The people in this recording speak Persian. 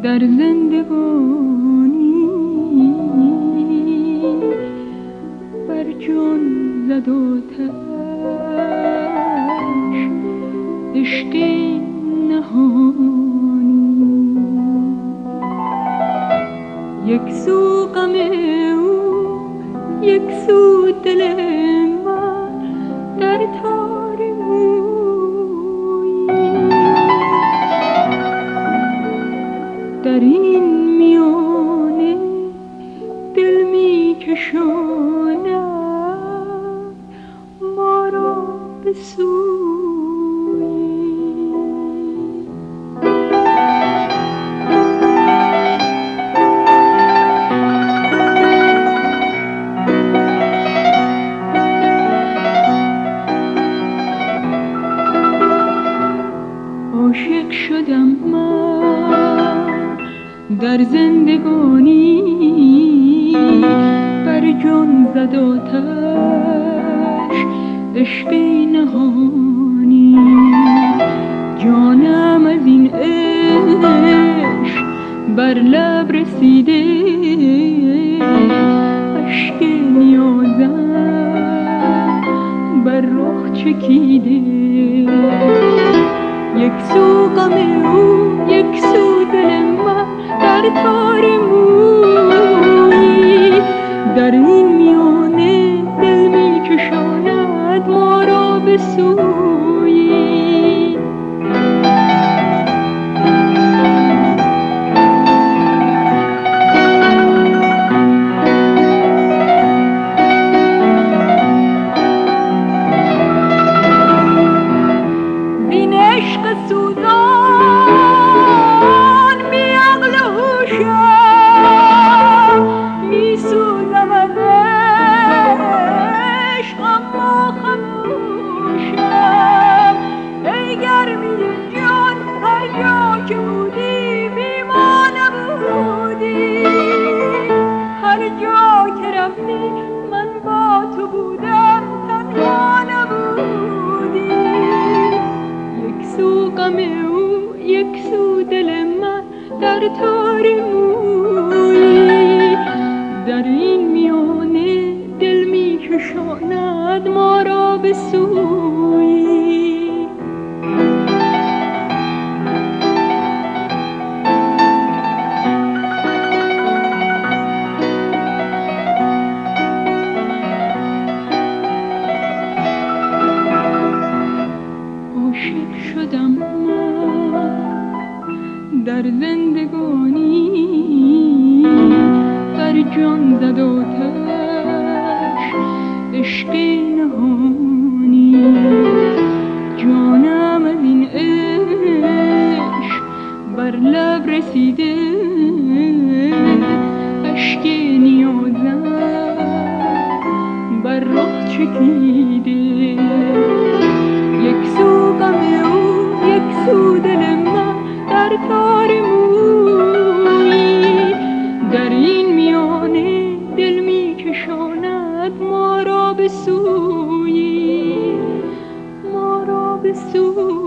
در زندگانی بر جان زد آتش عشق نهانی. یک سو غم او یک سو دل من در تار مویی. در این میانه دل می کشاند ما را به سویی. عاشق شدم من در زندگانی بر جان زد آتش عشق نهانی. جانم از این عشق بر لب رسیده اشک نیازم بر رخ چکیده. یک سو غم او یک سو دل من در تار مویی. در این میانه دل می کشاند ما را به سویی. زین عشق سوزان بی عقل و هوشم می سوزم از عشق اما خموشم. ای گرمی جان هر جا که بودی بی ما نبودی. هر جا که رفتی من با تو بودم تنها نبودی. یک سو غم او یک سو دل من در تار مویی. در این میانه دل می کشاند ما را به سویی. عاشق شدم من در زندگانی بر جان زد آتش عشق نهانی. جانم از این عشق بر لب رسیده اشک نیازم بر رخ چکیده. یک سو غم او یک سو دل من در تار مویی. در این میانه دل می کشاند ما را به سویی. ما را به سویی.